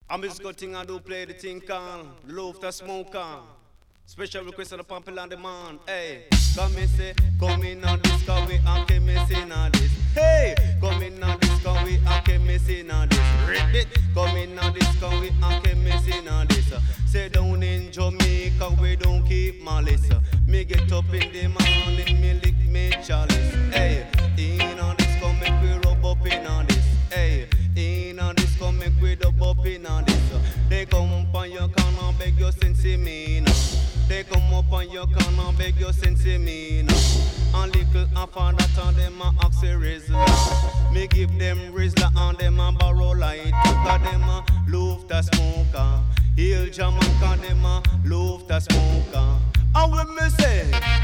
I'm just got thing I do play the thing called Love the Smoker. Special request of the popular demand. Hey, come and say, come in on this, cause we are missing on this. Hey, come in on this, cause we are missing on this. Rip it, come in on this, cause we are missing on this. Say down in Jamaica, we don't keep malice. Me get up in the morning, me lick me chalice. Hey, in on this, come make we rub up in on this. Hey, in on this, come make we dub up in on this. They come on your corner, beg your sense me now. They come up on your corner, beg your sense me now. And little after that, and them a ask a Rizla. Me give them Rizla and them a borrow light. Cause them a love the smoker. Heal Jamaica, them a love the smoker. And when me say